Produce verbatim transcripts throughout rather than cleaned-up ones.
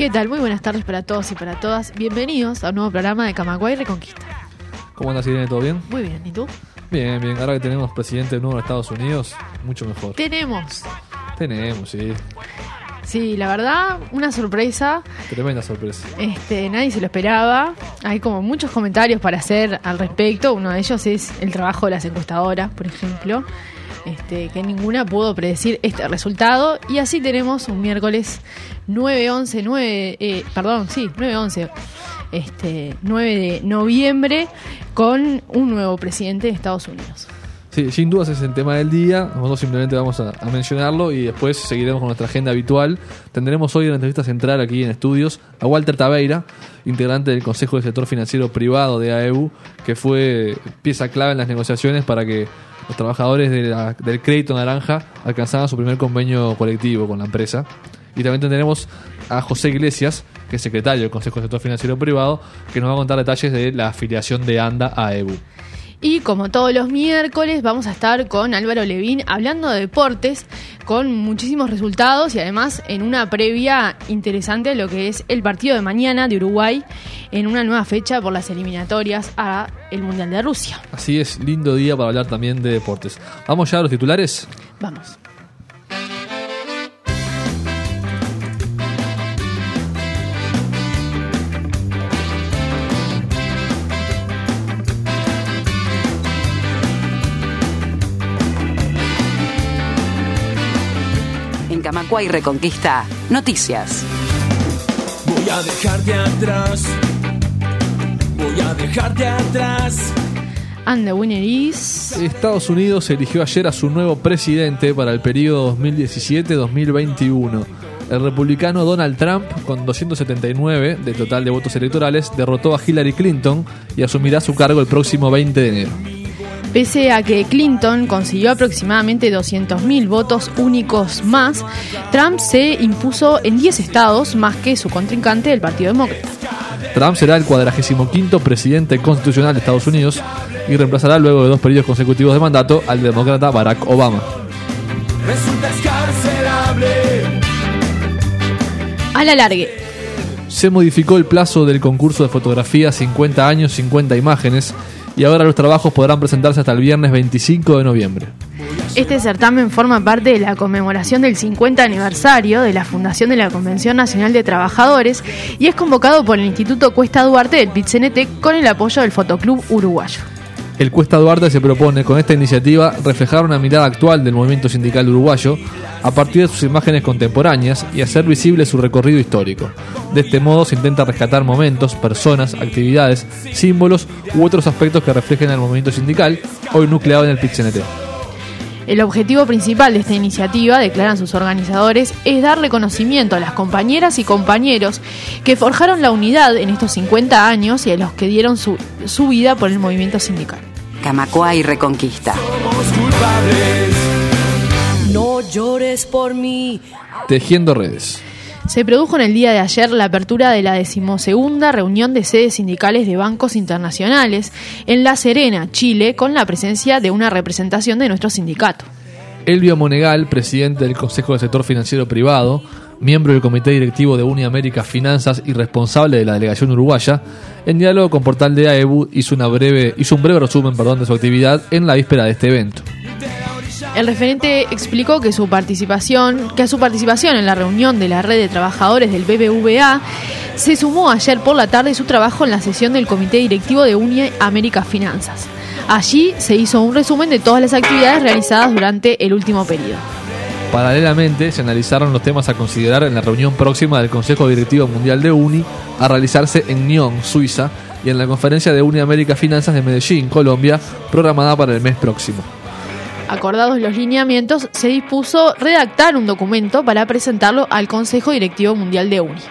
¿Qué tal? Muy buenas tardes para todos y para todas. Bienvenidos a un nuevo programa de Camacuay Reconquista. ¿Cómo andas, Irene? ¿Todo bien? Muy bien, ¿y tú? Bien, bien. Ahora que tenemos presidente nuevo de Estados Unidos, mucho mejor. Tenemos. Tenemos, sí. Sí, la verdad, una sorpresa. Tremenda sorpresa. Este, nadie se lo esperaba. Hay como muchos comentarios para hacer al respecto. Uno de ellos es el trabajo de las encuestadoras, por ejemplo. Este, que ninguna pudo predecir este resultado. Y así tenemos un miércoles nueve once, nueve, eh, perdón, sí, nueve once, este, nueve de noviembre, con un nuevo presidente de Estados Unidos. Sí, sin dudas es el tema del día. Nosotros simplemente vamos a, a mencionarlo y después seguiremos con nuestra agenda habitual. Tendremos hoy en la entrevista central aquí en estudios a Walter Taveira, integrante del Consejo del Sector Financiero Privado de A E U, que fue pieza clave en las negociaciones para que los trabajadores de la, del Crédito Naranja alcanzaran su primer convenio colectivo con la empresa. Y también tendremos a José Iglesias, que es secretario del Consejo del Sector Financiero Privado, que nos va a contar detalles de la afiliación de ANDA a A E U. Y como todos los miércoles vamos a estar con Álvaro Levín hablando de deportes, con muchísimos resultados y además en una previa interesante a lo que es el partido de mañana de Uruguay en una nueva fecha por las eliminatorias a el Mundial de Rusia. Así es, lindo día para hablar también de deportes. ¿Vamos ya a los titulares? Vamos. Camacuay Reconquista, noticias. Voy a dejarte atrás, voy a dejarte atrás. And the winner is... Estados Unidos eligió ayer a su nuevo presidente para el periodo dos mil diecisiete a dos mil veintiuno. El republicano Donald Trump, con doscientos setenta y nueve del total de votos electorales, derrotó a Hillary Clinton y asumirá su cargo el próximo veinte de enero. Pese a que Clinton consiguió aproximadamente doscientos mil votos únicos más, Trump se impuso en diez estados más que su contrincante del Partido Demócrata. Trump será el cuadragésimo quinto presidente constitucional de Estados Unidos y reemplazará luego de dos periodos consecutivos de mandato al demócrata Barack Obama. Resulta excarcelable. A la largue. Se modificó el plazo del concurso de fotografía cincuenta años, cincuenta imágenes, y ahora los trabajos podrán presentarse hasta el viernes veinticinco de noviembre. Este certamen forma parte de la conmemoración del cincuenta aniversario de la fundación de la Convención Nacional de Trabajadores y es convocado por el Instituto Cuesta Duarte del Pit-C N T con el apoyo del Fotoclub Uruguayo. El Cuesta Duarte se propone con esta iniciativa reflejar una mirada actual del movimiento sindical uruguayo a partir de sus imágenes contemporáneas y hacer visible su recorrido histórico. De este modo se intenta rescatar momentos, personas, actividades, símbolos u otros aspectos que reflejen al movimiento sindical, hoy nucleado en el Pit-C N T. El objetivo principal de esta iniciativa, declaran sus organizadores, es dar reconocimiento a las compañeras y compañeros que forjaron la unidad en estos cincuenta años y a los que dieron su, su vida por el movimiento sindical. Camacuay Reconquista. Somos culpables. No llores por mí. Tejiendo redes. Se produjo en el día de ayer la apertura de la decimosegunda reunión de sedes sindicales de bancos internacionales en La Serena, Chile, con la presencia de una representación de nuestro sindicato. Elvio Monegal, presidente del Consejo del Sector Financiero Privado, miembro del Comité Directivo de Uniamérica Finanzas y responsable de la delegación uruguaya, en diálogo con Portal de A E U hizo, una breve, hizo un breve resumen perdón, de su actividad en la víspera de este evento. El referente explicó que su participación, que a su participación en la reunión de la red de trabajadores del B B V A se sumó ayer por la tarde su trabajo en la sesión del Comité Directivo de Uniamérica Finanzas. Allí se hizo un resumen de todas las actividades realizadas durante el último periodo. Paralelamente, se analizaron los temas a considerar en la reunión próxima del Consejo Directivo Mundial de Uni, a realizarse en Nyon, Suiza, y en la conferencia de Uniamérica Finanzas de Medellín, Colombia, programada para el mes próximo. Acordados los lineamientos, se dispuso redactar un documento para presentarlo al Consejo Directivo Mundial de Uni.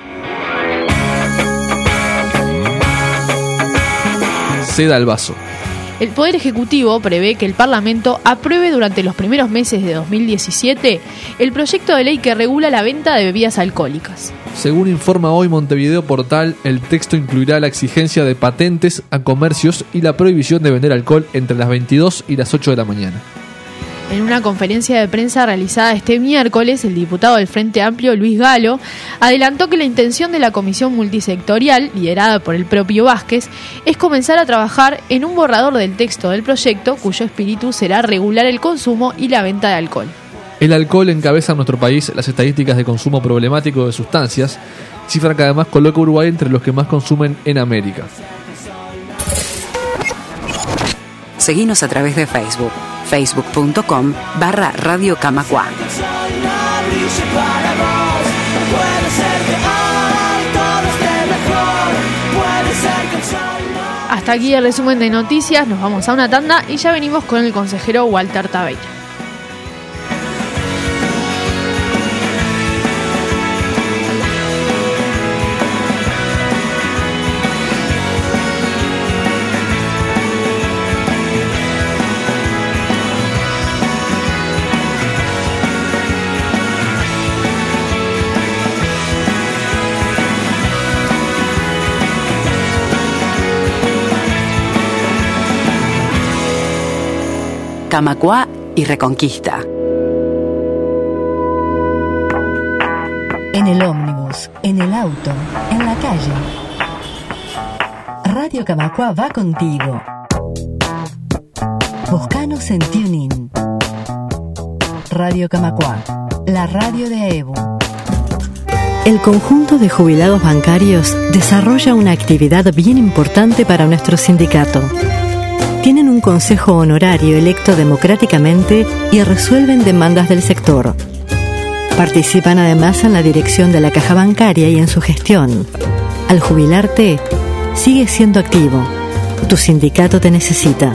Ceda el vaso. El Poder Ejecutivo prevé que el Parlamento apruebe durante los primeros meses de dos mil diecisiete el proyecto de ley que regula la venta de bebidas alcohólicas. Según informa hoy Montevideo Portal, el texto incluirá la exigencia de patentes a comercios y la prohibición de vender alcohol entre las veintidós y las ocho de la mañana. En una conferencia de prensa realizada este miércoles, el diputado del Frente Amplio, Luis Galo, adelantó que la intención de la comisión multisectorial, liderada por el propio Vázquez, es comenzar a trabajar en un borrador del texto del proyecto, cuyo espíritu será regular el consumo y la venta de alcohol. El alcohol encabeza en nuestro país las estadísticas de consumo problemático de sustancias, cifra que además coloca a Uruguay entre los que más consumen en América. Seguinos a través de Facebook, facebook.com barra Radio Camacua. Hasta aquí el resumen de noticias, nos vamos a una tanda y ya venimos con el consejero Walter Tabeira. Camacua y Reconquista. En el ómnibus, en el auto, en la calle. Radio Camacua va contigo. Buscanos en TuneIn. Radio Camacua, la radio de AEBU. El conjunto de jubilados bancarios desarrolla una actividad bien importante para nuestro sindicato. Tienen un consejo honorario electo democráticamente y resuelven demandas del sector. Participan además en la dirección de la caja bancaria y en su gestión. Al jubilarte, sigue siendo activo. Tu sindicato te necesita.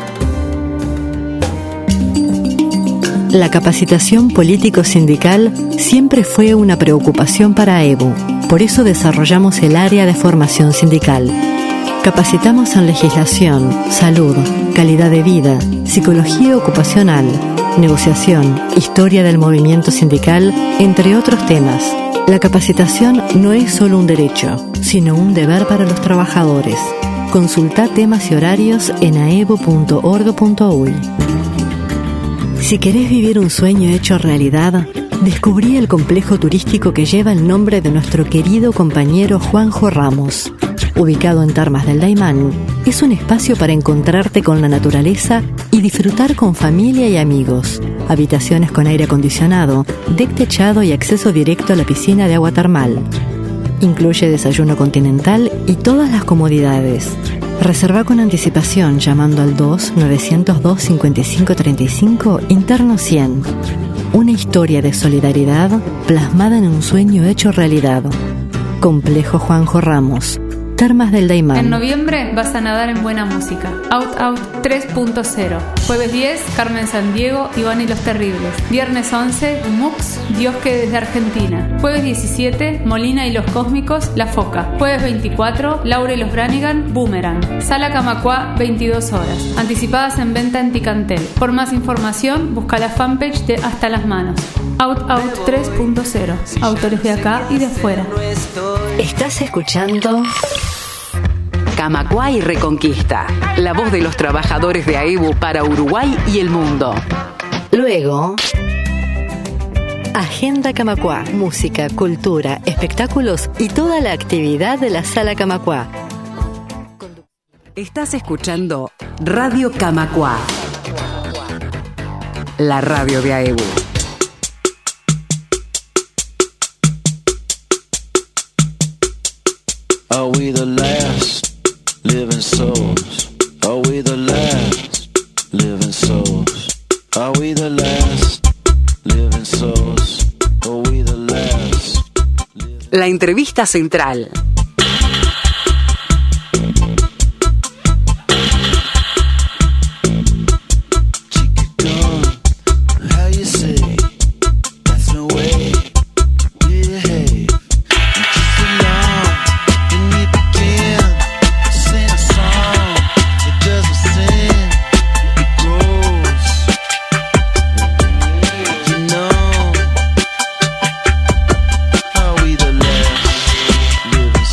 La capacitación político-sindical siempre fue una preocupación para AEBU. Por eso desarrollamos el área de formación sindical. Capacitamos en legislación, salud, calidad de vida, psicología ocupacional, negociación, historia del movimiento sindical, entre otros temas. La capacitación no es solo un derecho, sino un deber para los trabajadores. Consulta temas y horarios en aebu punto org punto uy. Si querés vivir un sueño hecho realidad, descubrí el complejo turístico que lleva el nombre de nuestro querido compañero Juanjo Ramos. Ubicado en Termas del Daymán, es un espacio para encontrarte con la naturaleza y disfrutar con familia y amigos. Habitaciones con aire acondicionado, deck techado y acceso directo a la piscina de agua termal. Incluye desayuno continental y todas las comodidades. Reserva con anticipación llamando al dos nueve cero dos cinco cinco tres cinco interno cien. Una historia de solidaridad plasmada en un sueño hecho realidad. Complejo Juanjo Ramos. Termas del Daymán. En noviembre vas a nadar en buena música. Out Out tres punto cero. Jueves diez, Carmen Sandiego, Iván y los Terribles. Viernes once, Mux, Dios que desde Argentina. Jueves diecisiete, Molina y los Cósmicos, La Foca. Jueves veinticuatro, Laura y los Branigan, Boomerang. Sala Camacua, veintidós horas. Anticipadas en venta en Ticantel. Por más información, busca la fanpage de Hasta las Manos. Out Out tres punto cero. Autores de acá y de afuera. ¿Estás escuchando? Camacua y Reconquista. La voz de los trabajadores de AEBU para Uruguay y el mundo. Luego, Agenda Camacua. Música, cultura, espectáculos y toda la actividad de la Sala Camacua. Estás escuchando Radio Camacua, la radio de AEBU. Are we the last living souls? Are we the last living souls? Are we the last living souls? Are we the last? La entrevista central. Living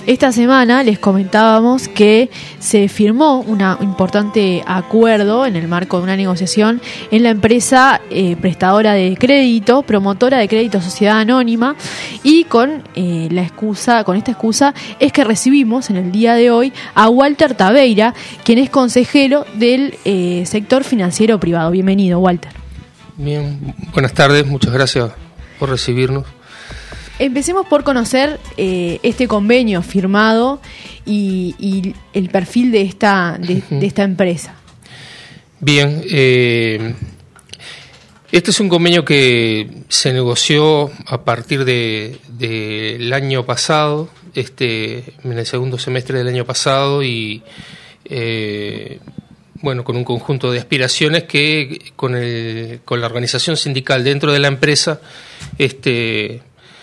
esta semana les comentábamos que se firmó un importante acuerdo en el marco de una negociación en la empresa eh, prestadora de crédito, promotora de crédito Sociedad Anónima, y con eh, la excusa, con esta excusa es que recibimos en el día de hoy a Walter Tabeira, quien es consejero del eh, sector financiero privado. Bienvenido, Walter. Bien, buenas tardes, muchas gracias por recibirnos. Empecemos por conocer eh, este convenio firmado y, y el perfil de esta, de, de esta empresa. Bien, eh, este es un convenio que se negoció a partir de, de el año pasado, este, en el segundo semestre del año pasado, y eh, bueno, con un conjunto de aspiraciones que con el, con la organización sindical dentro de la empresa, este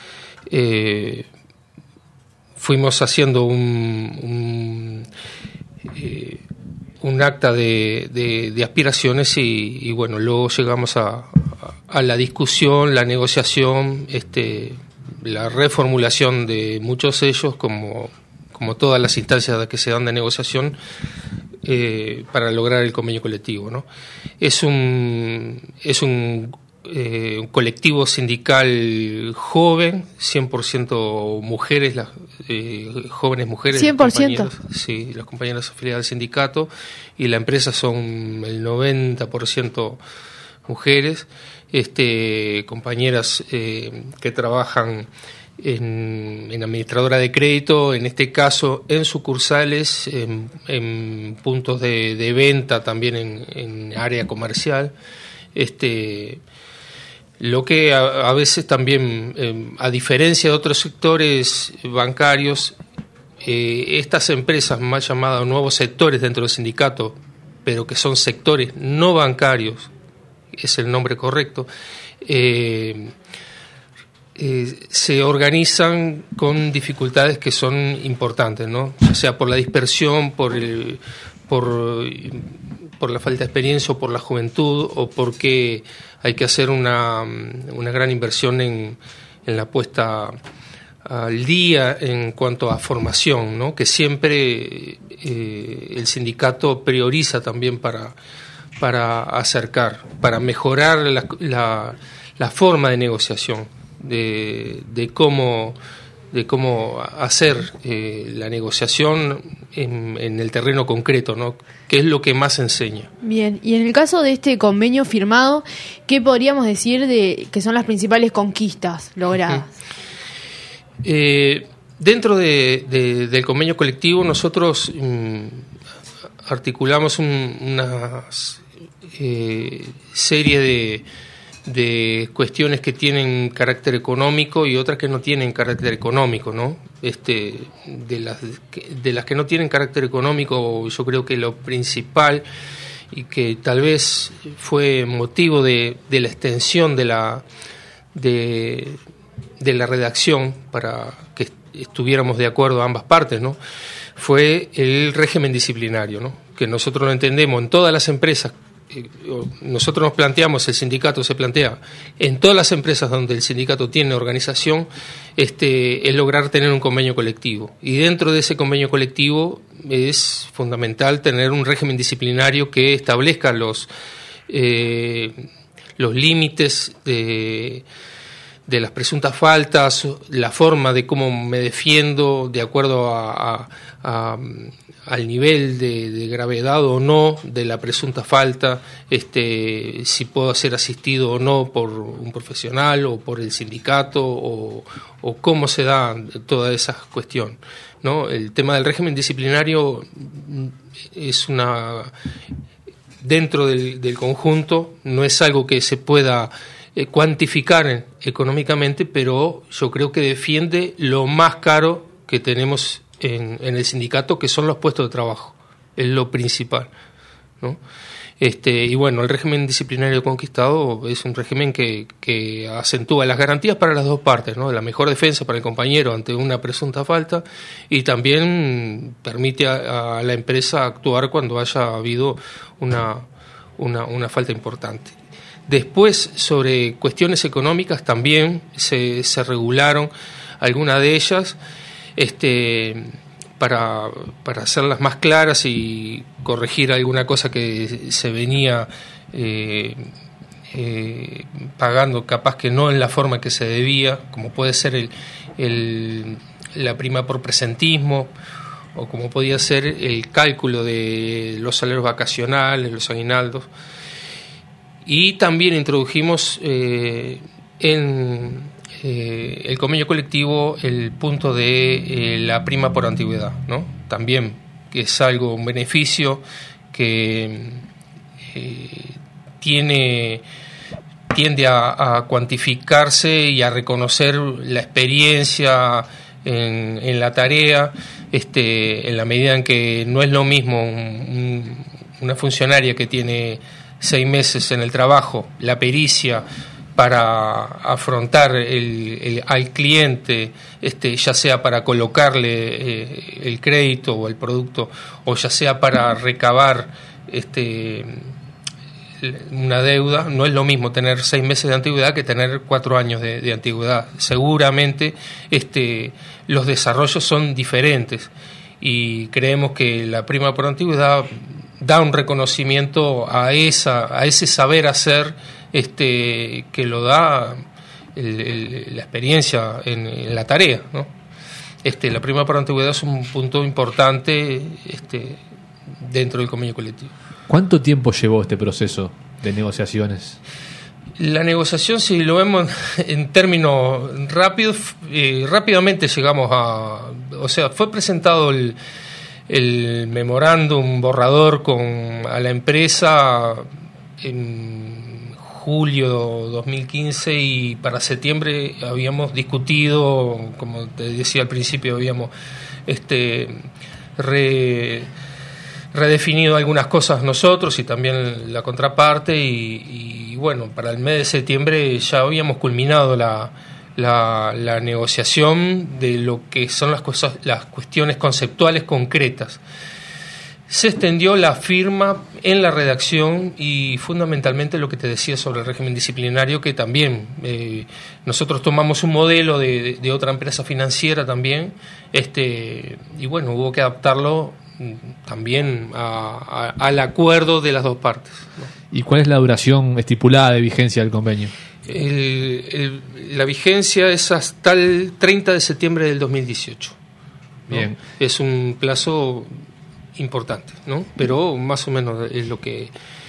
Eh, fuimos haciendo un, un, eh, un acta de, de, de aspiraciones y, y bueno, luego llegamos a, a la discusión, la negociación, este, la reformulación de muchos de ellos, como, como todas las instancias que se dan de negociación, eh, para lograr el convenio colectivo, ¿no? Es un, es un Eh, un colectivo sindical joven, cien por ciento mujeres, las eh, jóvenes mujeres, cien por ciento. Sí, las compañeras afiliadas al sindicato, y la empresa son el noventa por ciento mujeres, este, compañeras eh, que trabajan en, en administradora de crédito, en este caso en sucursales, en, en puntos de, de venta, también en, en área comercial, este lo que a, a veces también, eh, a diferencia de otros sectores bancarios, eh, estas empresas más llamadas nuevos sectores dentro del sindicato, pero que son sectores no bancarios, es el nombre correcto, eh, eh, se organizan con dificultades que son importantes, ¿no? Ya sea por la dispersión, por el, por por la falta de experiencia o por la juventud, o porque hay que hacer una, una gran inversión en, en la puesta al día en cuanto a formación, ¿no? Que siempre eh, el sindicato prioriza también para, para acercar, para mejorar la, la, la forma de negociación, de, de cómo de cómo hacer eh, la negociación en, en el terreno concreto, ¿no? Que es lo que más enseña. Bien, y en el caso de este convenio firmado, ¿qué podríamos decir de que son las principales conquistas logradas? Uh-huh. Eh, dentro de, de, del convenio colectivo nosotros um, articulamos un, una eh, serie de de cuestiones que tienen carácter económico y otras que no tienen carácter económico, ¿no? Este, de las de las que no tienen carácter económico, yo creo que lo principal, y que tal vez fue motivo de, de la extensión de la de, de la redacción para que estuviéramos de acuerdo a ambas partes, ¿no? Fue el régimen disciplinario, ¿no? Que nosotros lo entendemos en todas las empresas. Nosotros nos planteamos, el sindicato se plantea, en todas las empresas donde el sindicato tiene organización, este, es lograr tener un convenio colectivo. Y dentro de ese convenio colectivo es fundamental tener un régimen disciplinario que establezca los, eh, los límites de, de las presuntas faltas, la forma de cómo me defiendo de acuerdo a, a, a al nivel de, de gravedad o no de la presunta falta, este, si puedo ser asistido o no por un profesional o por el sindicato, o, o cómo se da toda esa cuestión, ¿no? El tema del régimen disciplinario es una, dentro del, del conjunto, no es algo que se pueda eh, cuantificar económicamente, pero yo creo que defiende lo más caro que tenemos En, en el sindicato, que son los puestos de trabajo, es lo principal, ¿no? Este, y bueno, el régimen disciplinario conquistado es un régimen que, que acentúa las garantías para las dos partes, ¿no? La mejor defensa para el compañero ante una presunta falta, y también permite a, a la empresa actuar cuando haya habido una, una, una falta importante. Después, sobre cuestiones económicas, también se, se regularon algunas de ellas. este, para, para hacerlas más claras y corregir alguna cosa que se venía eh, eh, pagando, capaz que no en la forma que se debía, como puede ser el, el, la prima por presentismo, o como podía ser el cálculo de los salarios vacacionales, los aguinaldos. Y también introdujimos eh, en eh, el convenio colectivo el punto de eh, la prima por antigüedad, ¿no? También, que es algo, un beneficio que eh, tiene tiende a, a cuantificarse y a reconocer la experiencia en, en la tarea, este, en la medida en que no es lo mismo un, un, una funcionaria que tiene seis meses en el trabajo, la pericia para afrontar el, el, al cliente, este, ya sea para colocarle eh, el crédito o el producto, o ya sea para recabar este, una deuda. No es lo mismo tener seis meses de antigüedad que tener cuatro años de, de antigüedad. Seguramente este, los desarrollos son diferentes y creemos que la prima por antigüedad da un reconocimiento a esa a ese saber hacer este que lo da el, el, la experiencia en, en la tarea, ¿no? Este, la prima por antigüedad es un punto importante este, dentro del convenio colectivo. ¿Cuánto tiempo llevó este proceso de negociaciones? La negociación, si lo vemos en términos rápidos, eh, rápidamente llegamos a... O sea, fue presentado el, el memorándum borrador con, a la empresa en julio dos mil quince y para septiembre habíamos discutido, como te decía al principio, habíamos este re... redefinido algunas cosas nosotros y también la contraparte y, y bueno, para el mes de septiembre ya habíamos culminado la, la, la negociación de lo que son las cosas, las cuestiones conceptuales concretas. Se extendió la firma en la redacción y fundamentalmente lo que te decía sobre el régimen disciplinario, que también eh, nosotros tomamos un modelo de, de otra empresa financiera también, este y bueno, hubo que adaptarlo también a, a, al acuerdo de las dos partes, ¿no? ¿Y cuál es la duración estipulada de vigencia del convenio? El, el, la vigencia es hasta el treinta de septiembre del dos mil dieciocho, ¿no? Bien. Es un plazo importante, ¿no? Pero más o menos es lo que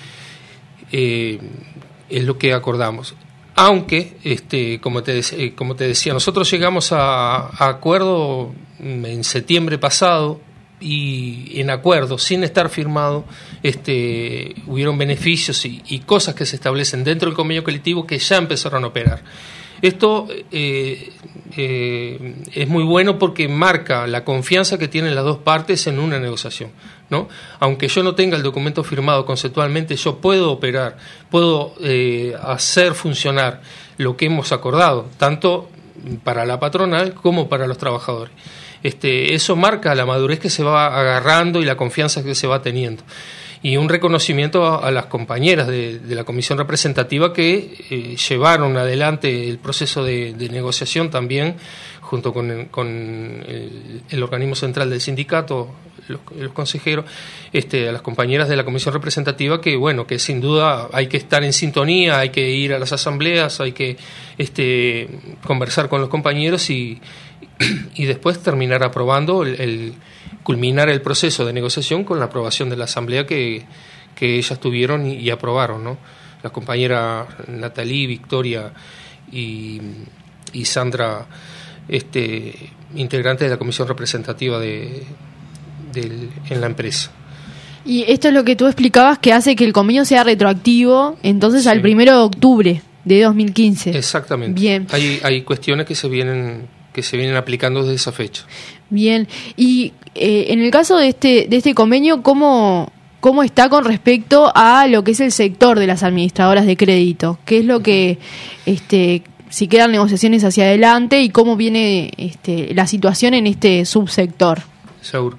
eh, es lo que acordamos. Aunque, este, como te eh, como te decía, nosotros llegamos a, a acuerdo en septiembre pasado. Y en acuerdo, sin estar firmado, este, hubieron beneficios y, y cosas que se establecen dentro del convenio colectivo que ya empezaron a operar. Esto eh, eh, es muy bueno porque marca la confianza que tienen las dos partes en una negociación, ¿no? Aunque yo no tenga el documento firmado conceptualmente, yo puedo operar, puedo eh, hacer funcionar lo que hemos acordado, tanto para la patronal como para los trabajadores. Este, eso marca la madurez que se va agarrando y la confianza que se va teniendo. Y un reconocimiento a, a las compañeras de, de la comisión representativa que eh, llevaron adelante el proceso de, de negociación también, junto con, el, con el, el organismo central del sindicato, los, los consejeros, este, a las compañeras de la comisión representativa, que bueno, que sin duda hay que estar en sintonía, hay que ir a las asambleas, hay que este, conversar con los compañeros y y después terminar aprobando, el, el culminar el proceso de negociación con la aprobación de la asamblea que, que ellas tuvieron y, y aprobaron, ¿no? Las compañeras Natalie, Victoria y, y Sandra, este, integrantes de la comisión representativa de, de, en la empresa. Y esto es lo que tú explicabas, que hace que el convenio sea retroactivo, entonces sí, al primero de octubre de dos mil quince. Exactamente. Bien. Hay, hay cuestiones que se vienen que se vienen aplicando desde esa fecha. Bien, y eh, en el caso de este de este convenio, ¿cómo, ¿cómo está con respecto a lo que es el sector de las administradoras de crédito? ¿Qué es lo que, este, si quedan negociaciones hacia adelante y cómo viene este, la situación en este subsector? Seguro.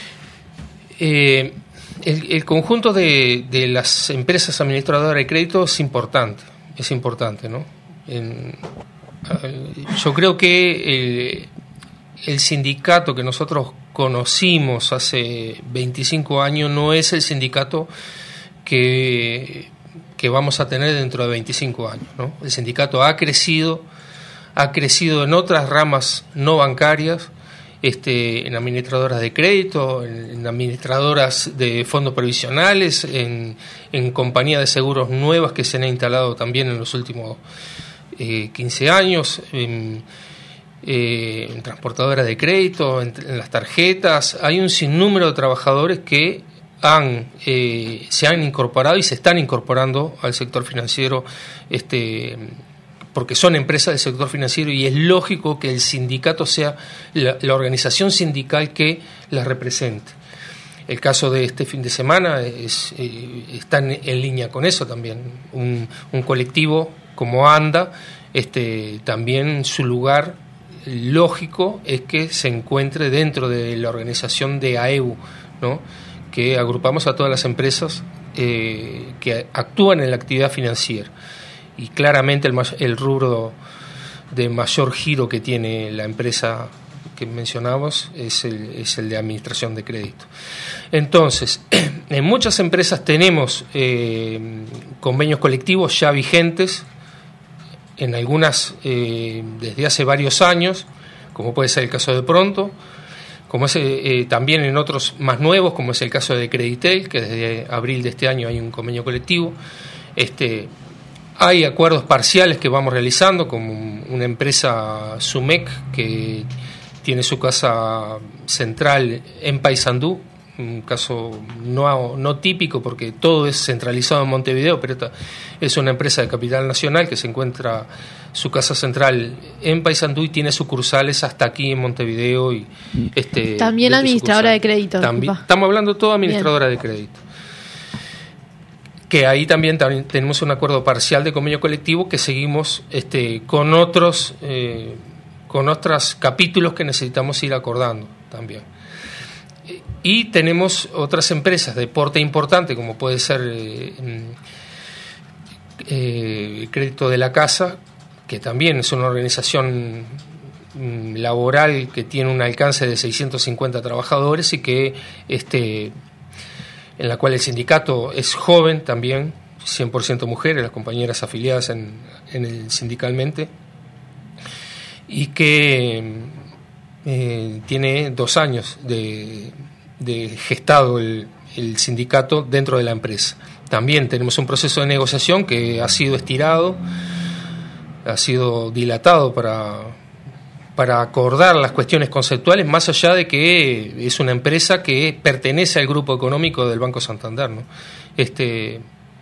Eh, el, el conjunto de, de las empresas administradoras de crédito es importante, es importante, ¿no? En, Yo creo que eh, el sindicato que nosotros conocimos hace veinticinco años no es el sindicato que, que vamos a tener dentro de veinticinco años, ¿no? El sindicato ha crecido, ha crecido en otras ramas no bancarias, este, en administradoras de crédito, en, en administradoras de fondos previsionales, en, en compañías de seguros nuevas que se han instalado también en los últimos eh, quince años, en, eh, en transportadoras de crédito, en, en las tarjetas. Hay un sinnúmero de trabajadores que han eh, se han incorporado y se están incorporando al sector financiero, este porque son empresas del sector financiero, y es lógico que el sindicato sea la, la organización sindical que las represente. El caso de este fin de semana es, eh, está en, en línea con eso también. Un, un colectivo como ANDA, este, también su lugar lógico es que se encuentre dentro de la organización de AEBU, ¿no? Que agrupamos a todas las empresas eh, que actúan en la actividad financiera. Y claramente el, el rubro de mayor giro que tiene la empresa que mencionamos es el, es el de administración de crédito. Entonces, en muchas empresas tenemos eh, convenios colectivos ya vigentes, en algunas eh, desde hace varios años, como puede ser el caso de Pronto, como es eh, también en otros más nuevos, como es el caso de Creditel, que desde abril de este año hay un convenio colectivo. Este, hay acuerdos parciales que vamos realizando, como una empresa Sumec, que tiene su casa central en Paysandú, un caso no, no típico porque todo es centralizado en Montevideo, pero esta es una empresa de capital nacional que se encuentra su casa central en Paysandú y tiene sucursales hasta aquí en Montevideo. Y este también administradora de crédito. También, estamos hablando todo administradora Bien. de crédito. Que ahí también, también tenemos un acuerdo parcial de convenio colectivo que seguimos este, con otros eh, con otros capítulos que necesitamos ir acordando también. Y tenemos otras empresas de porte importante, como puede ser eh, eh, Crédito de la Casa, que también es una organización mm, laboral que tiene un alcance de seiscientos cincuenta trabajadores y que este en la cual el sindicato es joven también, cien por ciento mujeres, las compañeras afiliadas en, en el sindicalmente, y que eh, tiene dos años de, de gestado el, el sindicato dentro de la empresa. También tenemos un proceso de negociación que ha sido estirado, ha sido dilatado para... para acordar las cuestiones conceptuales, más allá de que es una empresa que pertenece al grupo económico del Banco Santander, ¿no? Este,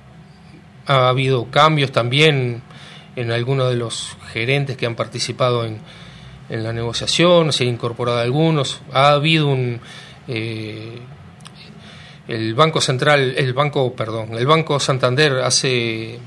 ha habido cambios también en algunos de los gerentes que han participado en, en la negociación, se han incorporado algunos, ha habido un... Eh, el Banco Central, el Banco, perdón, el Banco Santander hace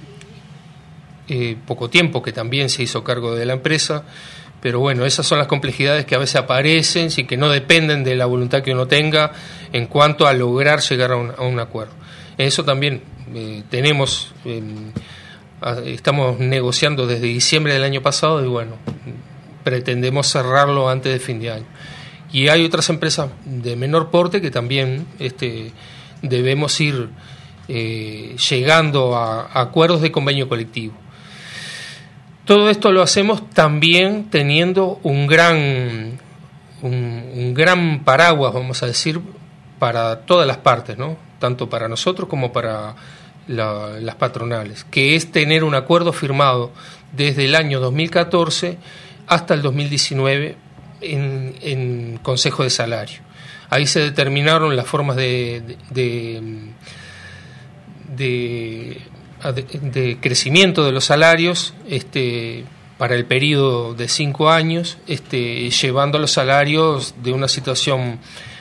eh, poco tiempo que también se hizo cargo de la empresa. Pero bueno, esas son las complejidades que a veces aparecen y que no dependen de la voluntad que uno tenga en cuanto a lograr llegar a un, a un acuerdo. Eso también eh, tenemos, eh, estamos negociando desde diciembre del año pasado y bueno, pretendemos cerrarlo antes de fin de año. Y hay otras empresas de menor porte que también este, debemos ir eh, llegando a, a acuerdos de convenio colectivo. Todo esto lo hacemos también teniendo un gran, un, un gran paraguas, vamos a decir, para todas las partes, ¿no? Tanto para nosotros como para la, las patronales, que es tener un acuerdo firmado desde el año dos mil catorce hasta el dos mil diecinueve en, en Consejo de Salario. Ahí se determinaron las formas de... de, de, de De, de crecimiento de los salarios este, para el periodo de cinco años, este, llevando a los salarios de una situación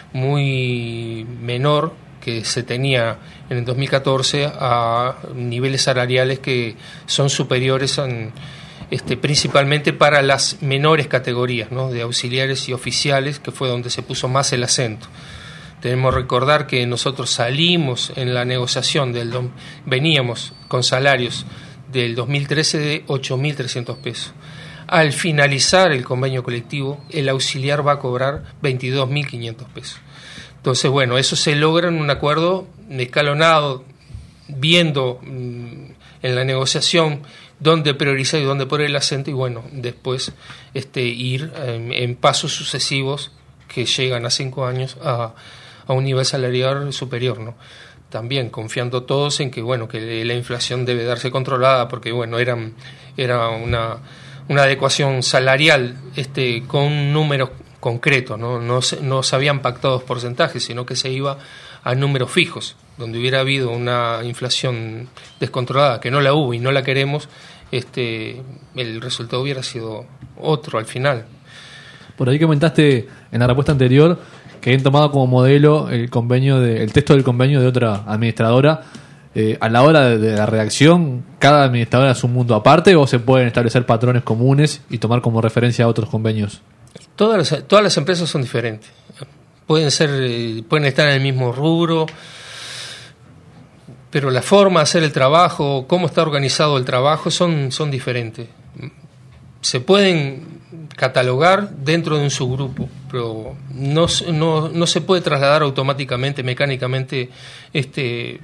muy menor que se tenía en el dos mil catorce a niveles salariales que son superiores a, este, principalmente para las menores categorías, ¿no? De auxiliares y oficiales, que fue donde se puso más el acento. Debemos recordar que nosotros salimos en la negociación, del veníamos con salarios del dos mil trece de ocho mil trescientos pesos. al finalizar el convenio colectivo, el auxiliar va a cobrar veintidós mil quinientos pesos. Entonces, bueno, eso se logra en un acuerdo escalonado, viendo mmm, en la negociación dónde priorizar y dónde poner el acento, y bueno, después este, ir en, en pasos sucesivos que llegan a cinco años a, a un nivel salarial superior, ¿no? También confiando todos en que, bueno, que la inflación debe darse controlada, porque, bueno, eran, era una, una adecuación salarial este, con números concretos, ¿no? No se, no se habían pactado porcentajes, sino que se iba a números fijos. Donde hubiera habido una inflación descontrolada, que no la hubo y no la queremos, este, el resultado hubiera sido otro al final. Por ahí comentaste en la respuesta anterior que habían tomado como modelo el convenio de, el texto del convenio de otra administradora. Eh, a la hora de, de la redacción, ¿cada administradora es un mundo aparte o se pueden establecer patrones comunes y tomar como referencia a otros convenios? Todas las, todas las empresas son diferentes. Pueden ser, eh, pueden estar en el mismo rubro, pero la forma de hacer el trabajo, cómo está organizado el trabajo, son, son diferentes. Se pueden catalogar dentro de un subgrupo, pero no, no, no se puede trasladar automáticamente, mecánicamente, este,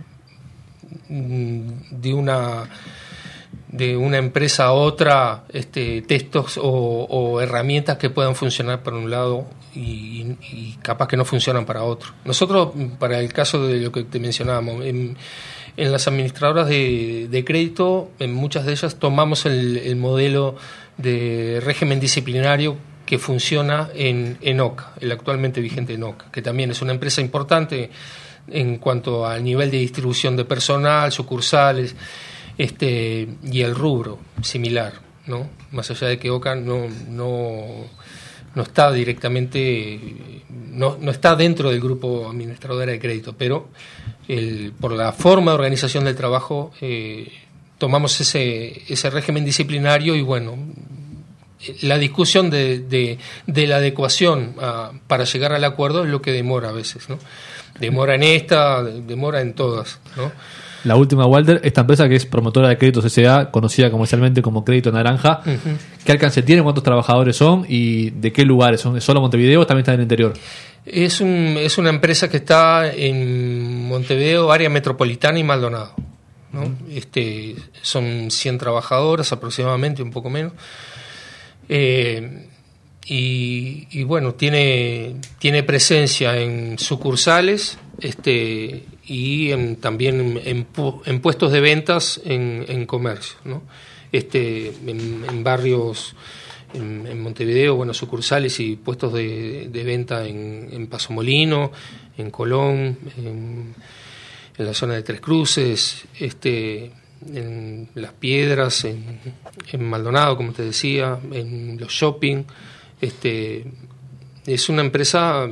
de una de una empresa a otra este, textos o, o herramientas que puedan funcionar para un lado y, y capaz que no funcionan para otro. Nosotros, para el caso de lo que te mencionábamos, en, en las administradoras de, de crédito, en muchas de ellas tomamos el, el modelo de régimen disciplinario que funciona en, en O C A, el actualmente vigente en O C A, que también es una empresa importante en cuanto al nivel de distribución de personal, sucursales, este y el rubro similar, ¿no? Más allá de que O C A no no no está directamente no no está dentro del grupo administradora de crédito, pero el, por la forma de organización del trabajo eh, tomamos ese ese régimen disciplinario y bueno, la discusión de, de, de la adecuación a, para llegar al acuerdo es lo que demora a veces, ¿no? Demora en esta, demora en todas, ¿no? La última, Walter, esta empresa que es promotora de créditos S A, conocida comercialmente como Crédito Naranja, uh-huh. ¿Qué alcance tiene? ¿Cuántos trabajadores son? ¿Y de qué lugares? ¿Son solo Montevideo o también está en el interior? Es, un, es una empresa que está en Montevideo, área metropolitana y Maldonado, ¿no? Uh-huh. Este, son cien trabajadoras aproximadamente, un poco menos. Eh, y, y bueno, tiene, tiene presencia en sucursales, este y en, también en, en puestos de ventas en, en comercio, ¿no? Este, en, en barrios, en, en Montevideo, bueno, sucursales y puestos de, de venta en, en Paso Molino, en Colón, en, en la zona de Tres Cruces, este, en Las Piedras, en, en Maldonado, como te decía, en los shopping. Este, es una empresa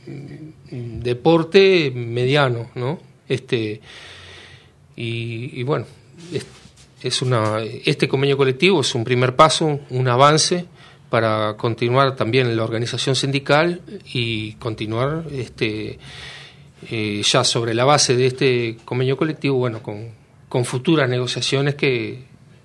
de porte mediano, ¿no? Este y, y bueno, es, es una este convenio colectivo es un primer paso, un avance para continuar también la organización sindical y continuar este eh, ya sobre la base de este convenio colectivo, bueno, con, con futuras negociaciones que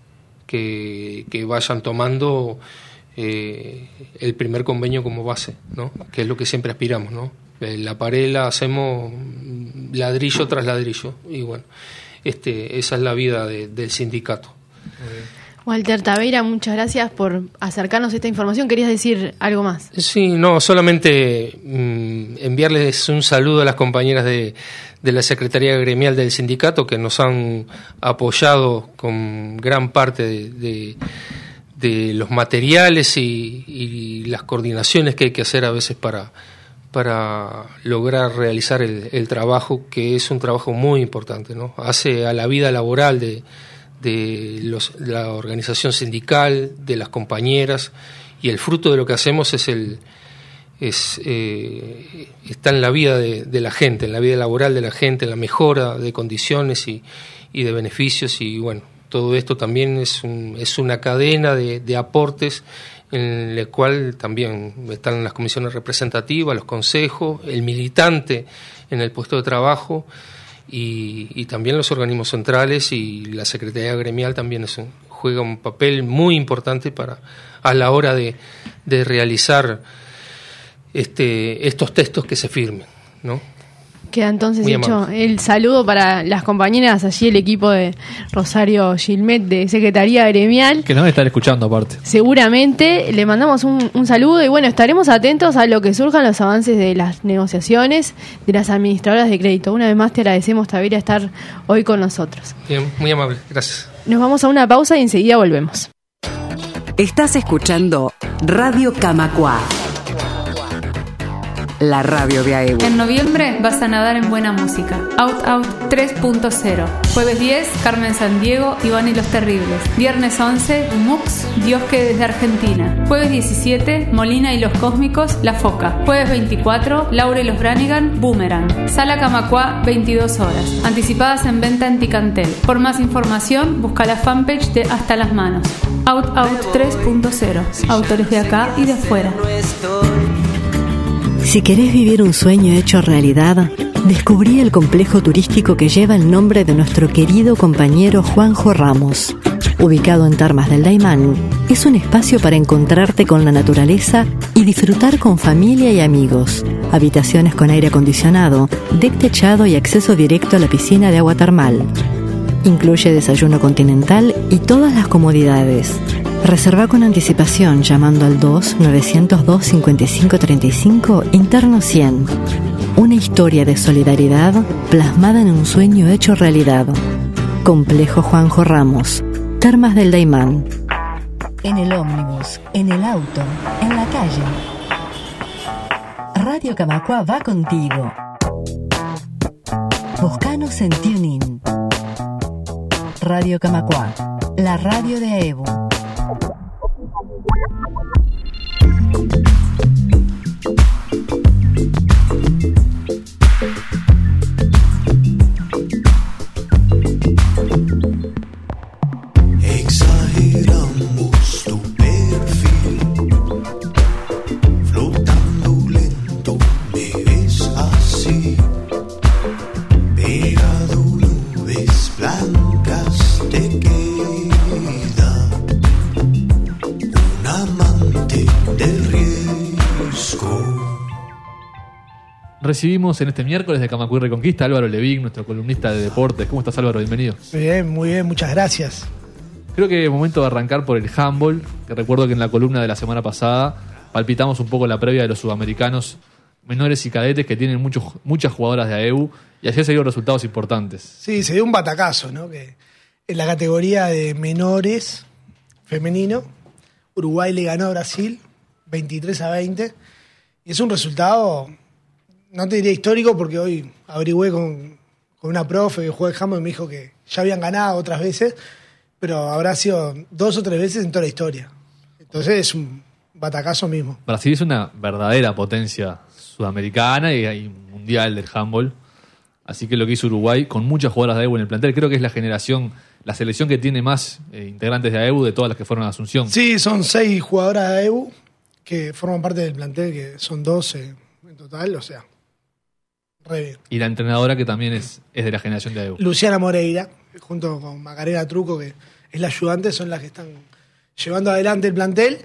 que, que vayan tomando eh, el primer convenio como base, ¿no? Que es lo que siempre aspiramos, ¿no? La pared la hacemos ladrillo tras ladrillo y bueno, este esa es la vida de, del sindicato. Walter Taveira, muchas gracias por acercarnos esta información. ¿Querías decir algo más? Sí, no, solamente mmm, enviarles un saludo a las compañeras de, de la Secretaría Gremial del sindicato que nos han apoyado con gran parte de, de, de los materiales y, y las coordinaciones que hay que hacer a veces para para lograr realizar el, el trabajo, que es un trabajo muy importante, ¿no? Hace a la vida laboral de, de los, la organización sindical, de las compañeras, y el fruto de lo que hacemos es el es eh, está en la vida de, de la gente, en la vida laboral de la gente, en la mejora de condiciones y, y de beneficios, y bueno, todo esto también es, un, es una cadena de, de aportes en el cual también están las comisiones representativas, los consejos, el militante en el puesto de trabajo y, y también los organismos centrales y la Secretaría Gremial también es un, juega un papel muy importante para a la hora de, de realizar este, estos textos que se firmen, ¿no? Queda entonces Muy hecho amable. el saludo para las compañeras, allí el equipo de Rosario Gilmet de Secretaría Gremial. Que nos van a estar escuchando aparte. Seguramente le mandamos un, un saludo y bueno, estaremos atentos a lo que surjan los avances de las negociaciones de las administradoras de crédito. Una vez más te agradecemos, Tavira, estar hoy con nosotros. Bien, muy amable, gracias. Nos vamos a una pausa y enseguida volvemos. Estás escuchando Radio Camacuá, la radio de A E B U. En noviembre vas a nadar en buena música. Out Out tres punto cero. Jueves diez, Carmen Sandiego, Iván y los Terribles. Viernes once, Mux, Dios que desde Argentina. Jueves diecisiete, Molina y los Cósmicos, La Foca. Jueves veinticuatro, Laura y los Branigan, Boomerang. Sala Camacuá, veintidós horas. Anticipadas en venta en Ticantel. Por más información, busca la fanpage de Hasta las Manos. Out Out tres punto cero. Autores de acá y de afuera. Si querés vivir un sueño hecho realidad, descubrí el complejo turístico que lleva el nombre de nuestro querido compañero Juanjo Ramos. Ubicado en Termas del Daymán, es un espacio para encontrarte con la naturaleza y disfrutar con familia y amigos. Habitaciones con aire acondicionado, deck techado y acceso directo a la piscina de agua termal. Incluye desayuno continental y todas las comodidades. Reserva con anticipación llamando al dos nueve cero dos cinco cinco tres cinco interno cien. Una historia de solidaridad plasmada en un sueño hecho realidad. Complejo Juanjo Ramos, Termas del Daymán. En el ómnibus, en el auto, en la calle. Radio Camacuá va contigo. Buscanos en TuneIn. Radio Camacuá, la radio de A E B U. Exageramos tu perfil, flotando lento, me ves así, pegado nubes blancas te queda, un amante del riesgo. Recibimos en este miércoles de Camacuá y Reconquista a Álvaro Levín, nuestro columnista de deportes. ¿Cómo estás, Álvaro? Bienvenido. Muy bien, muy bien, muchas gracias. Creo que es momento de arrancar por el handball, que recuerdo que en la columna de la semana pasada palpitamos un poco la previa de los sudamericanos menores y cadetes que tienen muchos, muchas jugadoras de A E B U y así se dieron resultados importantes. Sí, se dio un batacazo, ¿no? Que en la categoría de menores femenino, Uruguay le ganó a Brasil veintitrés a veinte y es un resultado, no te diría histórico porque hoy averigüé con, con una profe que juega el handball y me dijo que ya habían ganado otras veces, pero habrá sido dos o tres veces en toda la historia. Entonces es un batacazo mismo. Brasil es una verdadera potencia sudamericana y, y mundial del handball. Así que lo que hizo Uruguay, con muchas jugadoras de A E B U en el plantel, creo que es la generación, la selección que tiene más eh, integrantes de A E B U de todas las que fueron a Asunción. Sí, son seis jugadoras de A E B U que forman parte del plantel, que son doce en total, o sea, re bien. Y la entrenadora que también es, es de la generación de A E B U. Luciana Moreira, junto con Macarena Truco, que es la ayudante, son las que están llevando adelante el plantel.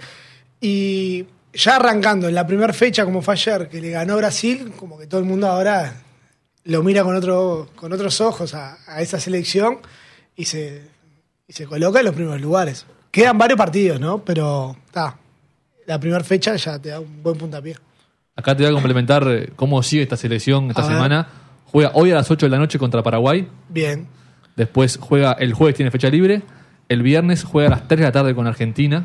Y ya arrancando en la primera fecha, como fue ayer, que le ganó Brasil, como que todo el mundo ahora lo mira con otro, con otros ojos a, a esa selección y se, y se coloca en los primeros lugares. Quedan varios partidos, ¿no? Pero está, la primera fecha ya te da un buen puntapié. Acá te voy a complementar eh, cómo sigue esta selección esta A ver. semana. Juega hoy a las ocho de la noche contra Paraguay. Bien. Después juega, el jueves tiene fecha libre. El viernes juega a las tres de la tarde con Argentina.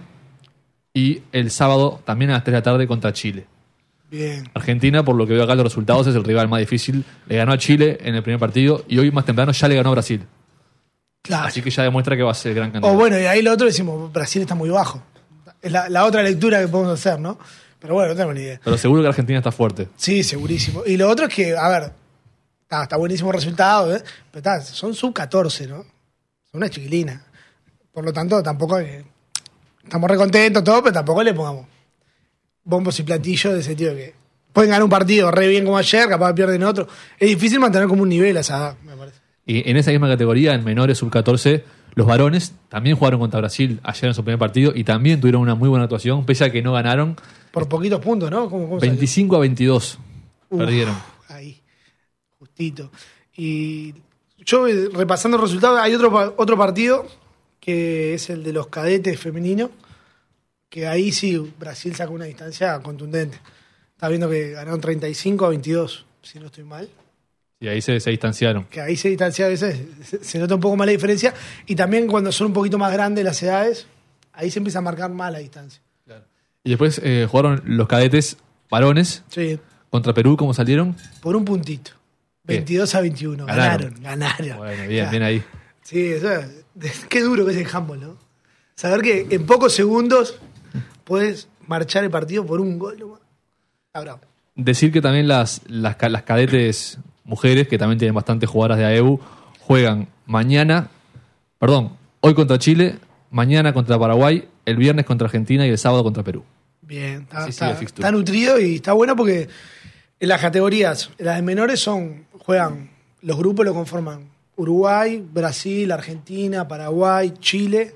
Y el sábado también a las tres de la tarde contra Chile. Bien. Argentina, por lo que veo acá los resultados, es el rival más difícil. Le ganó a Chile en el primer partido y hoy más temprano ya le ganó a Brasil. Claro. Así que ya demuestra que va a ser gran candidato. O bueno, y ahí lo otro decimos, Brasil está muy bajo. Es la, la otra lectura que podemos hacer, ¿no? Pero bueno, no tengo ni idea. Pero seguro que Argentina está fuerte. Sí, segurísimo. Y lo otro es que, a ver, está, está buenísimo el resultado, ¿eh? Pero está, son sub catorce, ¿no? Son una chiquilina. Por lo tanto, tampoco es- estamos recontentos, todo, pero tampoco le pongamos bombos y platillos de ese sentido que pueden ganar un partido re bien como ayer, capaz pierden otro. Es difícil mantener como un nivel a esa edad, me parece. Y en esa misma categoría, en menores sub catorce, Los varones también jugaron contra Brasil ayer en su primer partido y también tuvieron una muy buena actuación, pese a que no ganaron. Por poquitos puntos, ¿no? ¿Cómo, cómo veinticinco salió? a veintidós Uf, perdieron. Ahí, justito. Y yo, repasando el resultado, hay otro, otro partido que es el de los cadetes femeninos, que ahí sí Brasil saca una distancia contundente. Está viendo que ganaron treinta y cinco a veintidós, si no estoy mal. Y ahí se, se distanciaron. Que ahí se distancia a veces, se, se nota un poco más la diferencia. Y también cuando son un poquito más grandes las edades, ahí se empieza a marcar más la distancia. Claro. Y después eh, jugaron los cadetes varones Sí, contra Perú. ¿Cómo salieron? por un puntito. ¿Qué? veintidós a veintiuno. Ganaron. Ganaron, ganaron. Bueno, bien, Ya. bien ahí. Sí, eso es- qué duro que es el handball, ¿no? Saber que en pocos segundos puedes marchar el partido por un gol. ¿No? Ah, bravo. Decir que también las, las, ca- las cadetes mujeres, que también tienen bastantes jugadoras de A E U, juegan mañana, perdón, hoy contra Chile, mañana contra Paraguay, el viernes contra Argentina y el sábado contra Perú. Bien, está, Así está- sigue el fixture. está nutrido y está bueno porque en las categorías, las de menores son, juegan, los grupos lo conforman Uruguay, Brasil, Argentina, Paraguay, Chile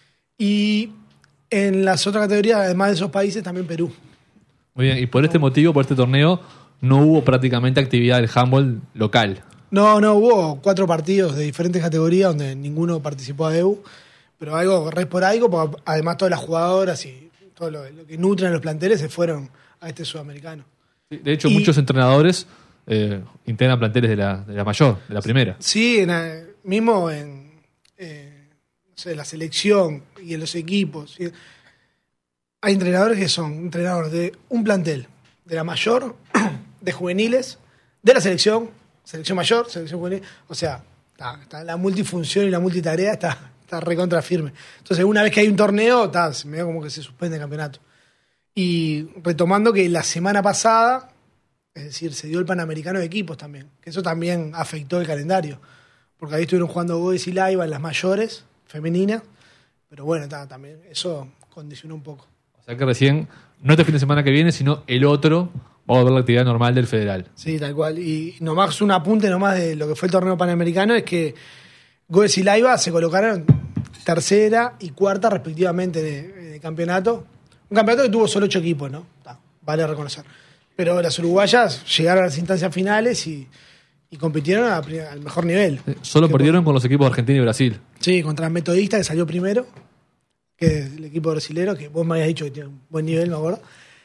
y en las otras categorías, además de esos países, también Perú. Muy bien, y por este motivo, por este torneo, no hubo prácticamente actividad del handball local. No, no, hubo cuatro partidos de diferentes categorías donde ninguno participó de E U, pero algo re esporádico, porque además todas las jugadoras y todo lo, lo que nutren los planteles se fueron a este sudamericano. De hecho, Y- muchos entrenadores eh, integran planteles de la, de la mayor, de la primera. Sí, en, eh, mismo en eh, no sé, la selección y en los equipos. ¿sí? Hay entrenadores que son entrenadores de un plantel, de la mayor, de juveniles, de la selección, selección mayor, selección juvenil. O sea, está, está la multifunción y la multitarea está, está recontra firme. Entonces, una vez que hay un torneo, está, se me da como que se suspende el campeonato. Y retomando que la semana pasada, es decir, se dio el Panamericano de equipos también, que eso también afectó el calendario, porque ahí estuvieron jugando Goes y Laiva en las mayores, femeninas, pero bueno, ta, también eso condicionó un poco. O sea que recién, no este fin de semana que viene, sino el otro, vamos a ver la actividad normal del federal. Sí, tal cual. Y nomás un apunte nomás de lo que fue el torneo panamericano es que Goes y Laiva se colocaron tercera y cuarta respectivamente de, de campeonato. Un campeonato que tuvo solo ocho equipos, ¿no? Ta, vale reconocer. Pero las uruguayas llegaron a las instancias finales y, y compitieron a pri- al mejor nivel. Eh, Solo Que perdieron con los equipos de Argentina y Brasil. Sí, contra Metodista, que salió primero, que es el equipo brasilero, que vos me habías dicho que tiene un buen nivel, me acuerdo.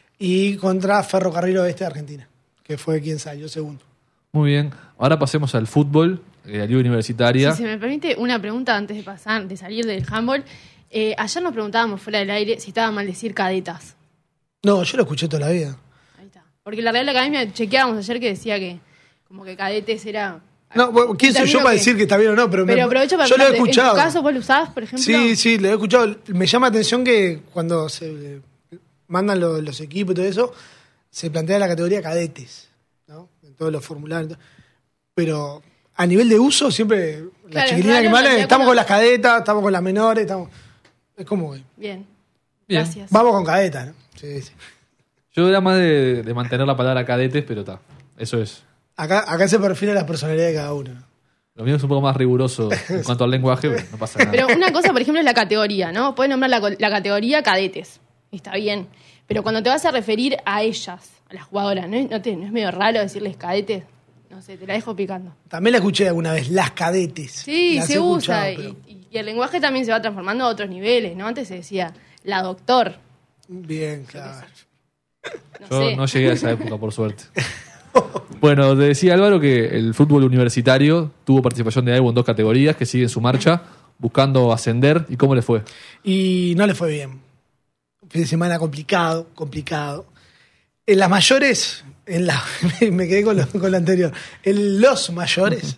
Y contra Ferrocarril Oeste de Argentina, que fue quien salió segundo. Muy bien. Ahora pasemos al fútbol, eh, la liga universitaria. Si se me permite una pregunta antes de pasar, de salir del handball. Eh, ayer nos preguntábamos fuera del aire si estaba mal decir cadetas. No, yo lo escuché toda la vida. Ahí está. Porque la Real Academia chequeábamos ayer que decía que como que cadetes era... No, bueno, ¿quién un soy yo término para que- decir que está bien o no? Pero, Pero me- aprovecho para yo lo he preguntarte, escuchado. ¿en tu caso vos lo usabas, por ejemplo? Sí, sí, lo he escuchado. Me llama la atención que cuando se mandan los, los equipos y todo eso, se plantea la categoría cadetes, ¿no? En todos los formularios. Pero a nivel de uso, siempre la Claro, chiquitina claro, que mala, ya estamos cuando- con las cadetas, estamos con las menores, estamos. Es como que. Bien. Bien. Gracias. Vamos con cadetas, ¿no? Sí, sí. Yo era más de, de mantener la palabra cadetes, pero está. Eso es. Acá, acá se perfila la personalidad de cada uno. ¿no? Lo mío es un poco más riguroso en cuanto al lenguaje, pero no pasa nada. Pero una cosa, por ejemplo, es la categoría, ¿no? Puedes nombrar la, co- la categoría cadetes. Y está bien. Pero cuando te vas a referir a ellas, a las jugadoras, ¿no, es- no, te- no es medio raro decirles cadetes? No sé, te la dejo picando. También la escuché alguna vez, las cadetes. Sí, Las se he usa. escuchado, Y, y el lenguaje también se va transformando a otros niveles, ¿no? Antes se decía la doctor. pero- Bien, claro. No Yo sé. no llegué a esa época, por suerte. Bueno, te decía Álvaro que el fútbol universitario tuvo participación de A E U en dos categorías que siguen su marcha, buscando ascender. ¿Y cómo le fue? Y no le fue bien. Un fin de semana complicado, complicado. En las mayores, en la, me quedé con lo, con lo anterior. En los mayores,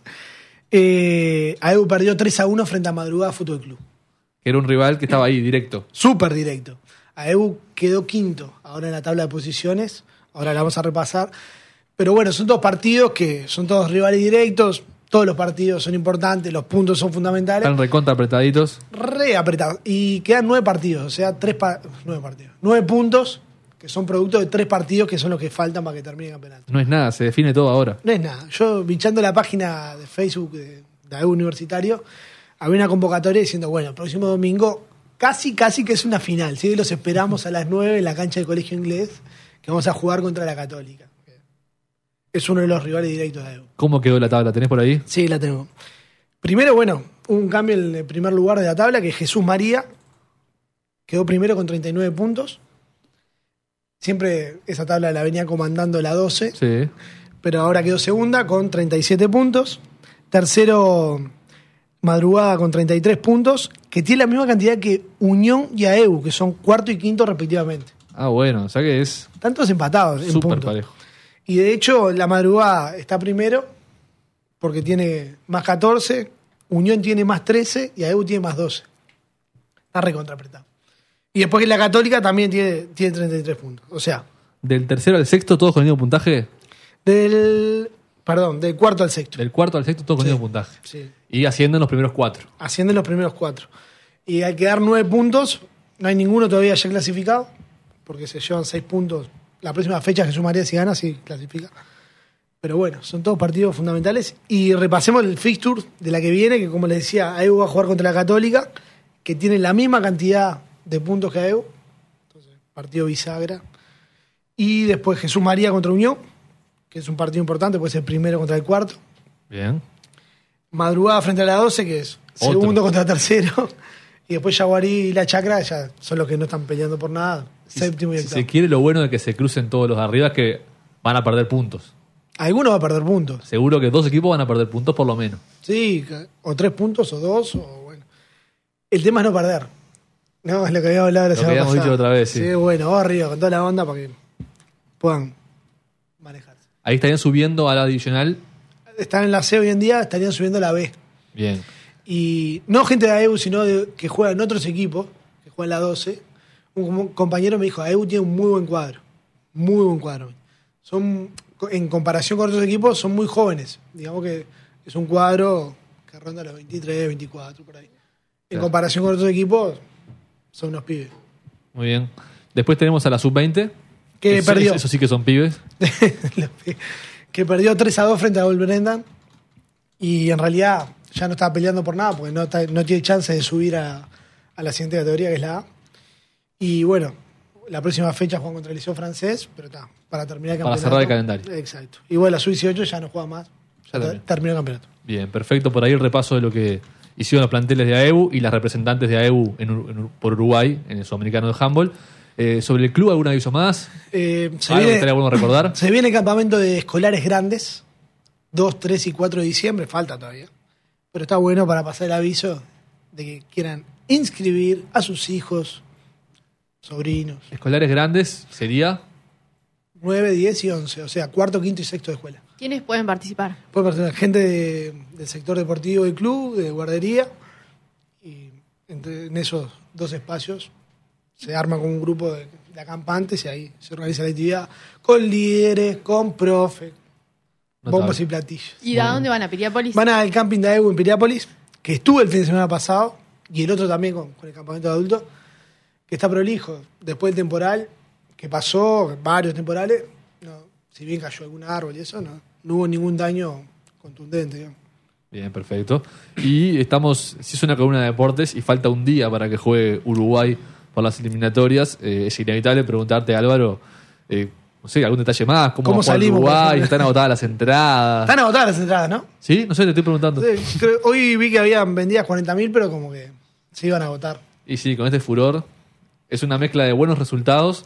eh, A E U perdió tres a uno frente a Madrugada Fútbol Club. Que era un rival que estaba ahí, directo. Súper directo. A E U quedó quinto ahora en la tabla de posiciones. Ahora la vamos a repasar. Pero bueno, son dos partidos que son todos rivales directos. Todos los partidos son importantes, los puntos son fundamentales. Están recontra apretaditos. Re apretados. Y quedan nueve partidos, o sea, tres pa- nueve partidos. Nueve puntos que son producto de tres partidos que son los que faltan para que termine el campeonato. No es nada, se define todo ahora. No es nada. Yo, bichando la página de Facebook de, de A E U Universitario, había una convocatoria diciendo, bueno, el próximo domingo casi, casi que es una final, ¿sí? Los esperamos a las nueve en la cancha del Colegio Inglés, que vamos a jugar contra la Católica. Es uno de los rivales directos de Evo. ¿Cómo quedó la tabla? ¿Tenés por ahí? Sí, la tengo. Primero, bueno, hubo un cambio en el primer lugar de la tabla, que Jesús María quedó primero con treinta y nueve puntos. Siempre esa tabla la venía comandando la doce, Sí. pero ahora quedó segunda con treinta y siete puntos. Tercero, Madrugada con treinta y tres puntos, que tiene la misma cantidad que Unión y A E U, que son cuarto y quinto respectivamente. Ah, bueno, o sea que es Están todos empatados en súper puntos. parejo. Y de hecho, la Madrugada está primero, porque tiene más catorce, Unión tiene más trece y A E U tiene más doce. Está recontra apretado. Y después que la Católica también tiene, tiene treinta y tres puntos. O sea, Del tercero al sexto, todos con el mismo puntaje. del. Perdón, del cuarto al sexto. Del cuarto al sexto, todos con el Sí. mismo puntaje. Sí. Y ascienden los primeros cuatro. Ascienden los primeros cuatro. Y al quedar nueve puntos, no hay ninguno todavía ya clasificado, porque se llevan seis puntos. La próxima fecha Jesús María, si gana, sí clasifica. Pero bueno, son todos partidos fundamentales. Y repasemos el fixture de la que viene, que como les decía, A E U va a jugar contra la Católica, que tiene la misma cantidad de puntos que A E U. Entonces, partido bisagra. Y después Jesús María contra Unión, que es un partido importante, puede ser primero contra el cuarto. Bien. Madrugada frente a la doce, que es Otro. segundo contra tercero. Y después Yaguarí y la Chacra ya son los que no están peleando por nada. Séptimo y Si octavo. se quiere, lo bueno de que se crucen todos los de arriba es que van a perder puntos. Alguno va a perder puntos. Seguro que dos equipos van a perder puntos por lo menos. Sí, o tres puntos o dos, o bueno. El tema es no perder. No, es lo que habíamos hablado la Lo que semana habíamos pasada. dicho otra vez, sí. bueno, vamos arriba con toda la onda para que puedan manejarse. Ahí estarían subiendo a la divisional. Están en la C hoy en día, estarían subiendo a la B. Bien. Y no gente de A E U, sino de, que juega en otros equipos, que juegan la doce. Un compañero me dijo, A E U tiene un muy buen cuadro. Muy buen cuadro. Son, en comparación con otros equipos, son muy jóvenes. Digamos que es un cuadro que ronda los veintitrés, veinticuatro, por ahí. En Claro. comparación con otros equipos, son unos pibes. Muy bien. Después tenemos a la sub veinte. Que Eso- perdió. Eso sí que son pibes. que perdió tres a dos frente a Wolverhampton. Y en realidad ya no estaba peleando por nada, porque no, está- no tiene chance de subir a, a la siguiente categoría, que es la A. Y bueno, la próxima fecha juegan contra el Liceo Francés, pero está, para terminar el Para campeonato. cerrar el calendario. Exacto. Igual la sub dieciocho ya no juega más. Ya Ya también. terminó el campeonato. Bien, perfecto. Por ahí el repaso de lo que hicieron los planteles de A E U y las representantes de A E U en Ur- en Ur- por Uruguay, en el Sudamericano de Handball. Eh, sobre el club, ¿algún aviso más? Eh, se, ¿Algo que viene, estaría bueno recordar? se viene el campamento de escolares grandes, dos, tres y cuatro de diciembre, falta todavía. Pero está bueno para pasar el aviso de que quieran inscribir a sus hijos, sobrinos, Escolares grandes sería. nueve, diez y once, o sea, cuarto, quinto y sexto de escuela. ¿Quiénes pueden participar? Puede participar gente de- del sector deportivo del club, de guardería, y entre, en esos dos espacios se arma con un grupo de, de acampantes y ahí se organiza la actividad con líderes, con profe, Notable. bombos y platillos. ¿Y a dónde van? ¿A Piriápolis? Van al camping de A E U en Piriápolis, que estuve el fin de semana pasado, y el otro también con, con el campamento de adultos, que está prolijo. Después del temporal que pasó, varios temporales, no, si bien cayó algún árbol y eso, no, no hubo ningún daño contundente. Digamos. Bien, perfecto. Y estamos, si es una columna de deportes y falta un día para que juegue Uruguay por las eliminatorias, eh, es inevitable preguntarte, Álvaro, eh, no sé, algún detalle más, cómo, ¿Cómo va a jugar salimos, por Uruguay, ejemplo? están agotadas las entradas. Están agotadas las entradas, ¿no? ¿Sí? No sé, te estoy preguntando. Sí, creo- hoy vi que habían vendidas cuarenta mil, pero como que se iban a agotar. Y sí, con este furor es una mezcla de buenos resultados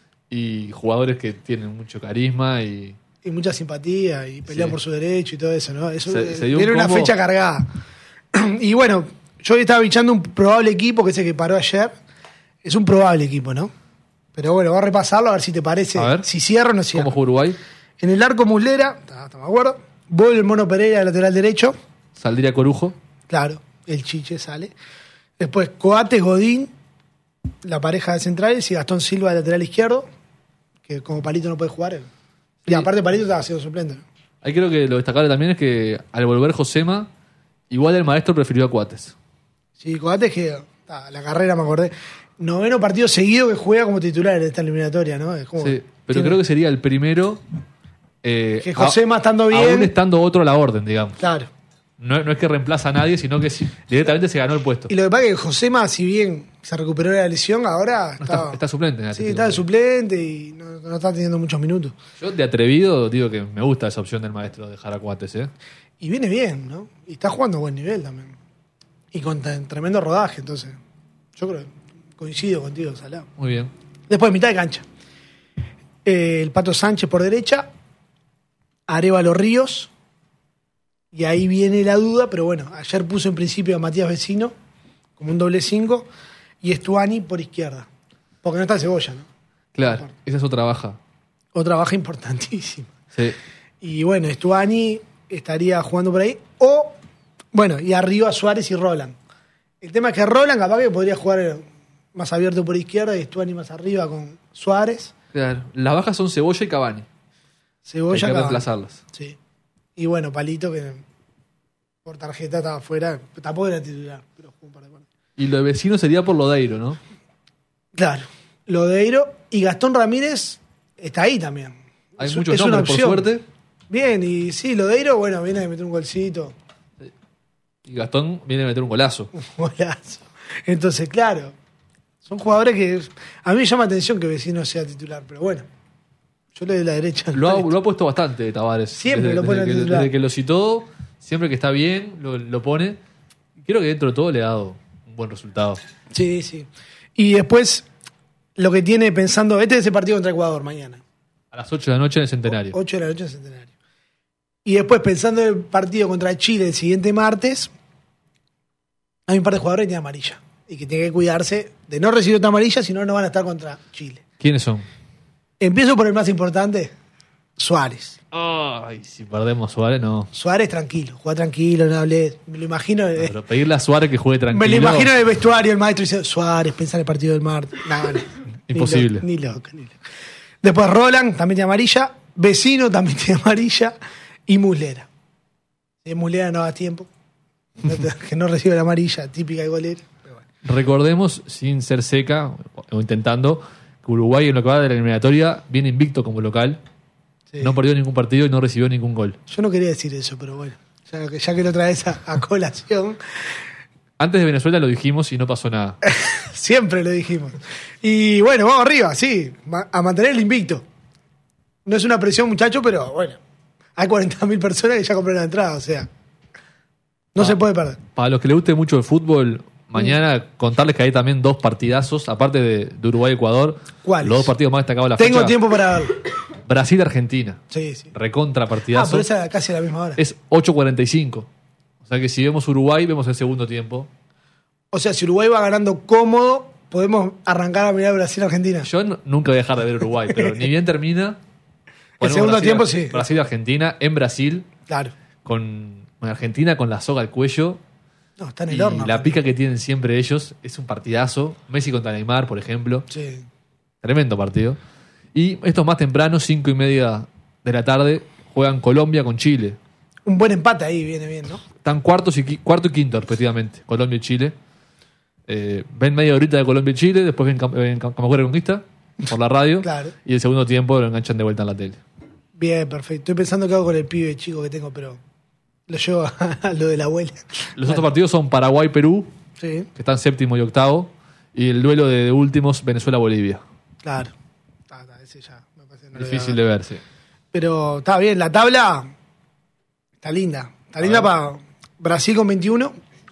y jugadores que tienen mucho carisma y Y mucha simpatía y pelean Sí. por su derecho y todo eso, ¿no? Eso Se- eh, se dio un viene una combo. fecha cargada. Y bueno, yo hoy estaba bichando un probable equipo, que es el que paró ayer. Es un probable equipo, ¿no? Pero bueno, voy a repasarlo a ver si te parece. A ver. Si cierra o no cierra. ¿Cómo juega Uruguay? En el arco Muslera, está- estamos de acuerdo. Vuelve el Mono Pereira, lateral derecho. Saldría Corujo. Claro, el Chiche sale. Después Coates, Godín, la pareja de centrales, y Gastón Silva, lateral izquierdo, que como Palito no puede jugar. Y aparte Palito estaba siendo suplente, ¿no? Ahí creo que lo destacable también es que al volver Josema, igual el maestro prefirió a Cuates. Sí, Coates que ah, la carrera me acordé. Noveno partido seguido que juega como titular en esta eliminatoria, ¿no? Es como, Sí, pero tiene- creo que sería el primero. eh, Que Josema a- estando bien- Aún estando otro a la orden, digamos. Claro. No, no es que reemplaza a nadie, sino que sí, directamente se ganó el puesto. Y lo que pasa es que Josema, si bien se recuperó de la lesión, ahora No, está, está, está suplente. En el sí, Atlético está de Madrid. suplente y no, no está teniendo muchos minutos. Yo de atrevido digo que me gusta esa opción del maestro de dejar a Coates, ¿eh? Y viene bien, ¿no? Y está jugando a buen nivel también. Y con t- tremendo rodaje, entonces. Yo creo que coincido contigo, Salá. Muy bien. Después, mitad de cancha. Eh, el Pato Sánchez por derecha. Arévalo Ríos. Y ahí viene la duda, pero bueno, ayer puso en principio a Matías Vecino como un doble cinco y Estuani por izquierda. Porque no está Cebolla, ¿no? Claro, esa es otra baja. Otra baja importantísima. Sí. Y bueno, Estuani estaría jugando por ahí. O, bueno, y arriba Suárez y Roland. El tema es que Roland capaz que podría jugar más abierto por izquierda y Estuani más arriba con Suárez. Claro. Las bajas son Cebolla y Cavani. Cebolla, Hay que Cavani. reemplazarlas. Sí. Y bueno, Palito, que por tarjeta estaba afuera, tampoco era titular, pero jugó un par de partidos. Y lo de Vecino sería por Lodeiro, ¿no? Claro, Lodeiro y Gastón Ramírez está ahí también. Hay Es- muchos es una nombres, por opción. suerte. Bien, y sí, Lodeiro, bueno, viene de meter un golcito, Y Gastón viene a meter un golazo. un golazo. Entonces, claro, son jugadores que a mí me llama atención que Vecino sea titular, pero bueno, yo le doy la derecha. Lo ha, lo ha puesto bastante Tavares. Siempre desde, lo pone desde al que, titular. desde que lo citó, siempre que está bien, lo, lo pone. Creo que dentro de todo le ha dado un buen resultado. Sí, sí. Y después, lo que tiene pensando, este es ese partido contra Ecuador mañana. A las ocho de la noche en el Centenario. ocho de la noche en Centenario. Y después, pensando en el partido contra Chile el siguiente martes, hay un par de jugadores que tienen amarilla. Y que tienen que cuidarse de no recibir otra amarilla, si no, no van a estar contra Chile. ¿Quiénes son? Empiezo por el más importante, Suárez. Ay, si perdemos Suárez, no. Suárez tranquilo, juega tranquilo, no hables. Me lo imagino. eh, Pero pedirle a Suárez que juegue tranquilo. me lo imagino en el vestuario, el maestro dice, Suárez, pensá en el partido del martes. No, no. Imposible. Ni loco, ni loco, ni loco. Después Roland, también tiene amarilla. Vecino, también tiene amarilla. Y Muslera. Si Muslera no da tiempo. No te- que no recibe la amarilla, típica de golero. Pero bueno. Recordemos, sin ser seca, o intentando, que Uruguay en lo que va de la eliminatoria viene invicto como local. Sí. No perdió ningún partido y no recibió ningún gol. Yo no quería decir eso, pero bueno. Ya que, ya que lo traes a, a colación, Antes de Venezuela lo dijimos y no pasó nada. siempre lo dijimos. Y bueno, vamos arriba, sí. ma- A mantener el invicto. No es una presión, muchacho, pero bueno. Hay cuarenta mil personas que ya compraron la entrada, o sea. No Ah. se puede perder. Para los que les guste mucho el fútbol, mañana contarles que hay también dos partidazos, aparte de, de Uruguay-Ecuador. ¿Cuáles? Los dos partidos más destacados de la Tengo fecha. tiempo para verlo. Brasil-Argentina. Sí, sí. Recontra Ah, partidazo. pero esa casi a la misma hora. Es ocho cuarenta y cinco. O sea que si vemos Uruguay, vemos el segundo tiempo. O sea, si Uruguay va ganando cómodo, podemos arrancar a mirar Brasil-Argentina. Yo n- nunca voy a dejar de ver Uruguay, pero ni bien termina. ponemos segundo Brasil- tiempo, sí. Brasil-Argentina en Brasil, Claro. con, con Argentina con la soga al cuello. No, está en el Y horno. la pica que tienen siempre ellos es un partidazo. Messi contra Neymar, por ejemplo. Sí. Tremendo partido. Y estos más tempranos, cinco y media de la tarde, juegan Colombia con Chile. Un buen empate ahí viene bien, ¿no? Están cuartos y, qui- cuarto y quinto, respectivamente, Colombia y Chile. Eh, ven media horita de Colombia y Chile, después ven, Cam- ven Cam- Camacuera Conquista por la radio. Claro. Y el segundo tiempo lo enganchan de vuelta en la tele. Bien, perfecto. Estoy pensando qué hago con el pibe chico que tengo, pero lo llevo a, a lo de la abuela. Los otros partidos son Paraguay-Perú, Sí, que están séptimo y octavo. Y el duelo de, de últimos, Venezuela-Bolivia. claro. Está, está, ese ya me parece que no lo voy a Difícil ver. de ver, sí. Pero está bien, la tabla está linda. Está linda para Brasil con veintiuno,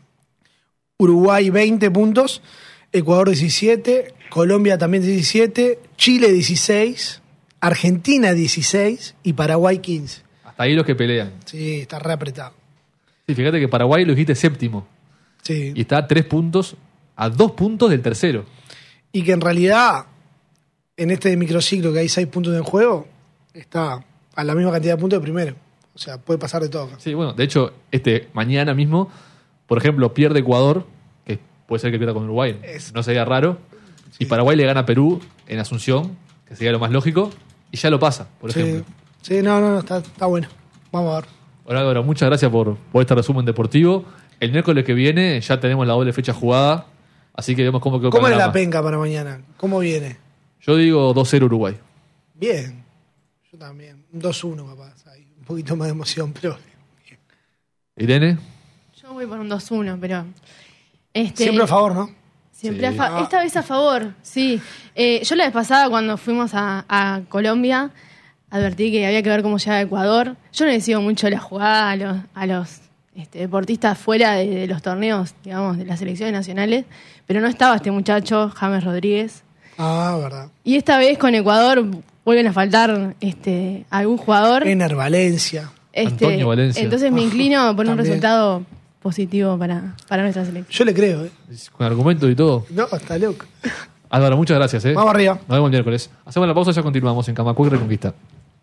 Uruguay veinte puntos, Ecuador diecisiete, Colombia también diecisiete, Chile dieciséis, Argentina dieciséis y Paraguay quince. Hasta ahí los que pelean. Sí, está re apretado. Sí, fíjate que Paraguay lo dijiste séptimo. Sí. Y está a tres puntos, a dos puntos del tercero. Y que en realidad, en este microciclo que hay seis puntos en juego, está a la misma cantidad de puntos de primero. O sea, puede pasar de todo. Sí, bueno, de hecho, este mañana mismo, por ejemplo, pierde Ecuador, que puede ser que pierda con Uruguay, Es- no sería raro. Y Paraguay le gana a Perú en Asunción, que sería lo más lógico, y ya lo pasa, por Sí, ejemplo. sí, no, no, no, está, está bueno. Vamos a ver. Bueno, Álvaro, muchas gracias por, por este resumen deportivo. El miércoles que viene ya tenemos la doble fecha jugada, así que vemos cómo quedó el ¿Cómo es la panorama. penca para mañana? ¿Cómo viene? Yo digo dos cero Uruguay. Bien. Yo también. Un dos uno capaz. Hay un poquito más de emoción, pero... Irene. Yo voy por un dos uno, pero... Este, Siempre a favor, ¿no? Siempre Sí. a fa- Esta vez a favor, sí. Eh, yo la vez pasada, cuando fuimos a, a Colombia, advertí que había que ver cómo llegaba Ecuador. Yo no le sigo mucho la jugada a los, a los este, deportistas fuera de, de los torneos, digamos, de las selecciones nacionales, pero no estaba este muchacho, James Rodríguez. Ah, verdad. Y esta vez con Ecuador vuelven a faltar este, algún jugador. Ener Valencia. Este, Antonio Valencia. Entonces me inclino por un También. resultado positivo para, para nuestra selección. Yo le creo, ¿eh? Con argumentos y todo. No, está loco. Álvaro, muchas gracias. ¿eh? Vamos arriba. Nos vemos el miércoles. Hacemos la pausa y ya continuamos en Camacuay Reconquista.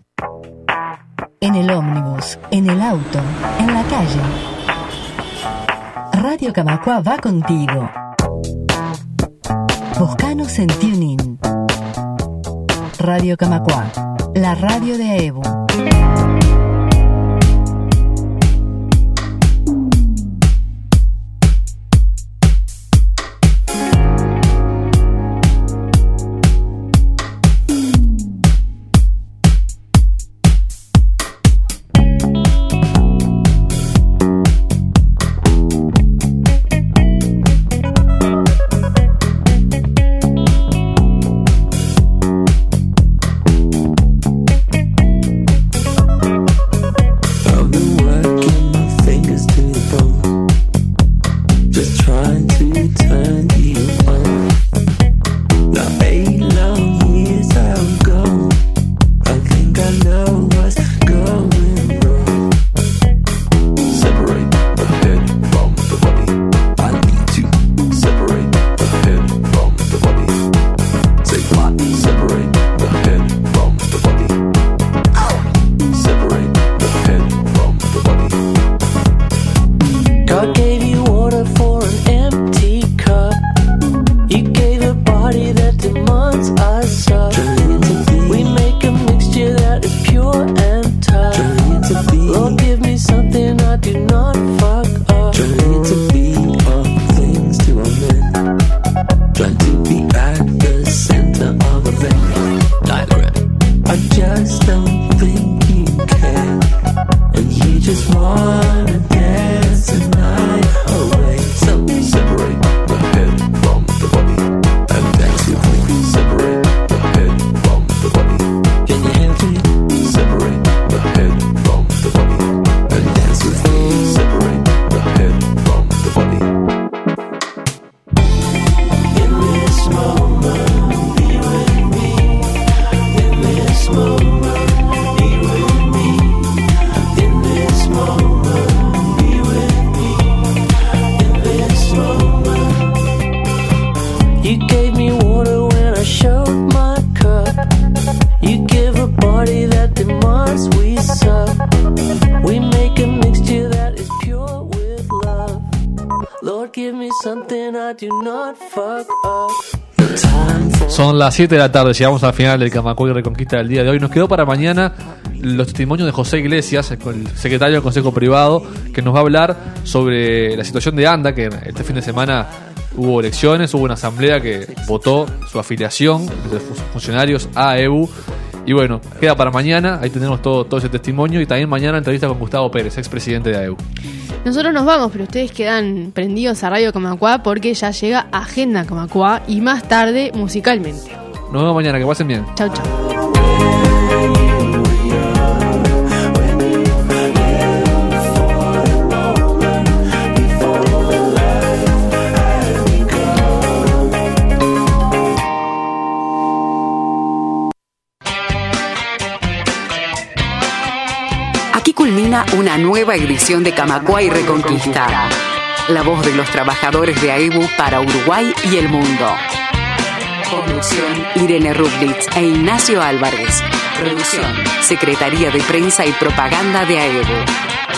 En el ómnibus, en el auto, en la calle. Radio Camacuá va contigo. Buscanos en TuneIn. Radio Camacuá, la radio de AEBU. Son las siete de la tarde, llegamos al final del Camacuay Reconquista del día de hoy. Nos quedó para mañana los testimonios de José Iglesias, el secretario del Consejo Privado, que nos va a hablar sobre la situación de ANDA, que este fin de semana hubo elecciones, hubo una asamblea que votó su afiliación de funcionarios a AEBU. Y bueno, queda para mañana, ahí tenemos todo, todo ese testimonio. Y también mañana entrevista con Gustavo Pérez, expresidente de AEBU. Nosotros nos vamos, pero ustedes quedan prendidos a Radio Camacuá porque ya llega Agenda Camacuá y más tarde musicalmente. Nos vemos mañana, que pasen bien. Chau, chau. Culmina una nueva edición de Camacuay Reconquista. La voz de los trabajadores de AEBU para Uruguay y el mundo. Conducción: Irene Rublitz e Ignacio Álvarez. Producción: Secretaría de Prensa y Propaganda de AEBU.